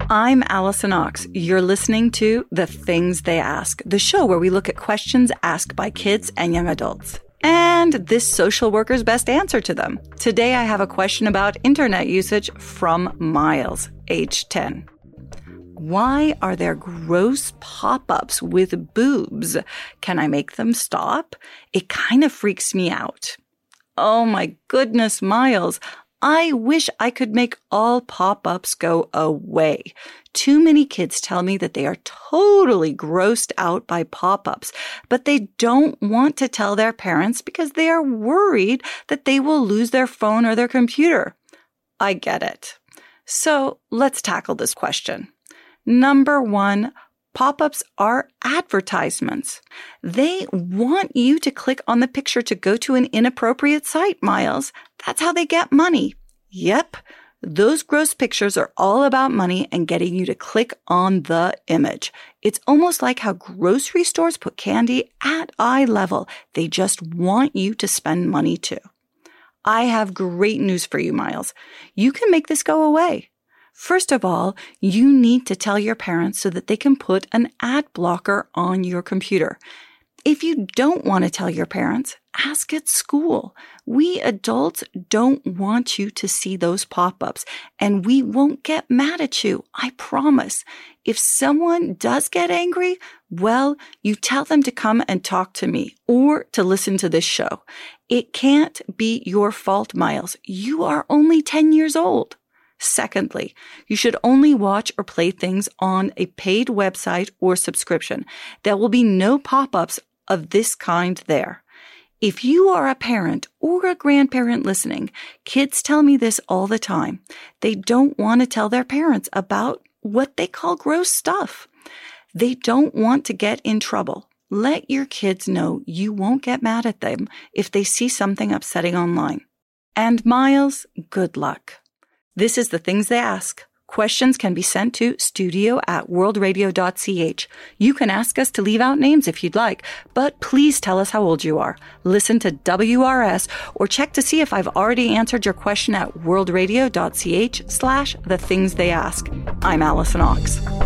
I'm Allison Ox. You're listening to The Things They Ask, the show where we look at questions asked by kids and young adults, and this social worker's best answer to them. Today I have a question about internet usage from Miles, age 10. Why are there gross pop-ups with boobs? Can I make them stop? It kind of freaks me out. Oh my goodness, Miles. I wish I could make all pop-ups go away. Too many kids tell me that they are totally grossed out by pop-ups, but they don't want to tell their parents because they are worried that they will lose their phone or their computer. I get it. So let's tackle this question. Number one, pop-ups are advertisements. They want you to click on the picture to go to an inappropriate site, Miles. That's how they get money. Yep, those gross pictures are all about money and getting you to click on the image. It's almost like how grocery stores put candy at eye level. They just want you to spend money too. I have great news for you, Miles. You can make this go away. First of all, you need to tell your parents so that they can put an ad blocker on your computer. If you don't want to tell your parents, ask at school. We adults don't want you to see those pop-ups, and we won't get mad at you, I promise. If someone does get angry, well, you tell them to come and talk to me or to listen to this show. It can't be your fault, Miles. You are only 10 years old. Secondly, you should only watch or play things on a paid website or subscription. There will be no pop-ups of this kind there. If you are a parent or a grandparent listening, kids tell me this all the time. They don't want to tell their parents about what they call gross stuff. They don't want to get in trouble. Let your kids know you won't get mad at them if they see something upsetting online. And Miles, good luck. This is The Things They Ask. Questions can be sent to studio@worldradio.ch. You can ask us to leave out names if you'd like, but please tell us how old you are. Listen to WRS or check to see if I've already answered your question at worldradio.ch/thethingstheyask. I'm Allison Ox.